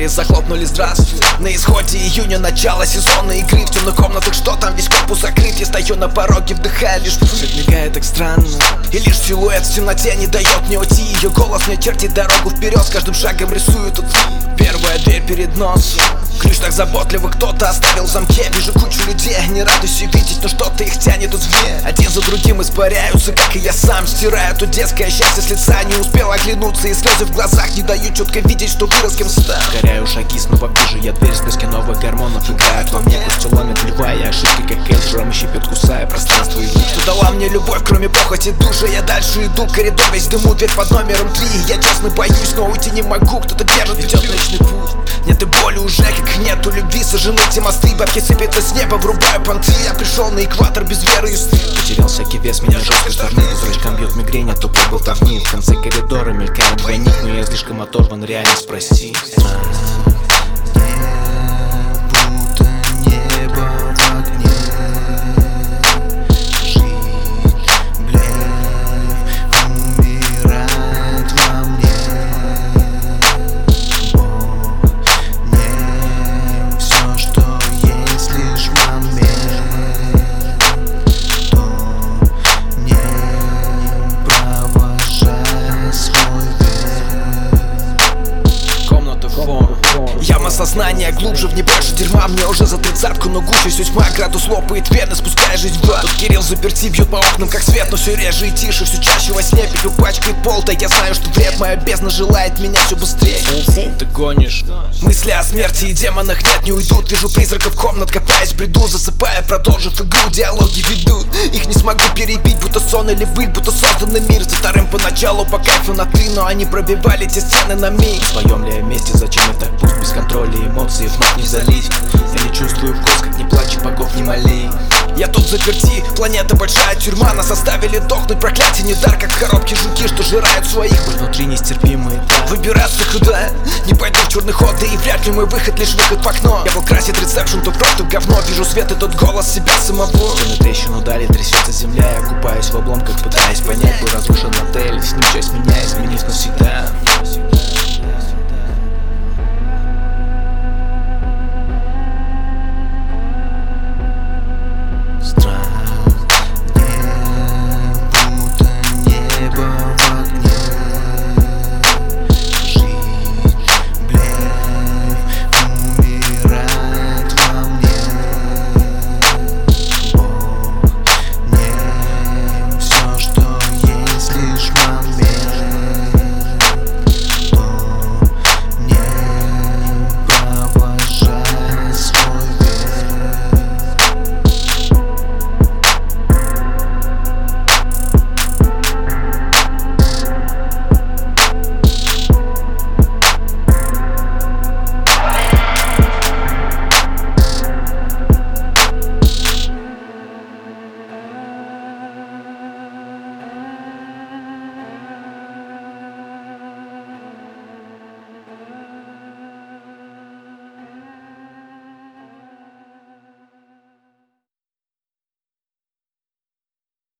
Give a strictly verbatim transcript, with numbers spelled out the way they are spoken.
двери захлопнулись, здравствуй. На исходе июня, начало сезона игры. В темных комнатах, что там, весь корпус закрыт. Я стою на пороге, вдыхая лишь пыль. Свет мигает так странно, и лишь силуэт в темноте не дает мне уйти. Ее голос мне чертит дорогу вперед, с каждым шагом рисует уци. Первая дверь перед носом, ключ так заботливо кто-то оставил в замке. Вижу кучу людей, не радуюсь видеть, но что-то их тянет извне. Один за другим испаряются, как и я сам. Стираю то детское счастье с лица. Не успел оглянуться, и слезы в глазах не дают четко видеть, что вырос кем стал. Ускоряю шаги, снова вижу я дверь. Всплески новых гормонов играют во мне. Кости ломят, вливая ошибки, как Эль. Шрамы щипят, кусая пространство и что дала мне любовь, кроме похоти души. Я дальше иду, коридор весь в дыму, дверь под номером три. Я честно боюсь, но уйти не могу. Кто-то держит, ведет ночный путь. Нет и боли уже, как нету любви. Сожжены те мосты, бабки сыпятся с неба. Врубаю понты, я пришел на экватор без веры и стыд. Потерял всякий вес, меня жестко штормит. Зрачком бьет мигрень, а тупой болтовни. В конце коридора мелькает двойник, но я слишком оторван, реальность прости. Яма сознания глубже, в ней больше дерьма. Мне уже за тридцатку, но гущусь тьма. Градус лопает вены, спуская жизнь в ад. Тут Кирилл заперти, бьет по окнам как свет. Но все реже и тише, все чаще во сне. Петлю пачкает пол, да я знаю, что вред. Моя бездна желает меня все быстрее. Ты гонишь. Мысли о смерти и демонах нет, не уйдут. Вижу призраков комнат, копаясь в бреду. Засыпая, продолжив игру, диалоги ведут. Их не смогу перебить, будто сон или быль. Будто созданный мир за вторым поначалу по кайфу на ты. Но они пробивали те стены на миг. В своем ли я месте, зачем я так пуст? Без контроля эмоции вновь не залить. Я не чувствую вкус, как не плачь, богов не моли. Я тут заперти, планета большая тюрьма. Нас оставили дохнуть, проклятие не дар. Как в коробке жуки, что жирают своих. Боль внутри нестерпимый, да. Выбираться куда? Не пойду в черный ход, да и вряд ли мой выход лишь выход в окно. Я был красит ресепшн, то кровь, то говно. Вижу свет и тот голос себя самого. На трещину дали, трясется земля. Я купаюсь в обломках, пытаясь понять. Был разрушен отель, с ним часть меня изменив навсегда.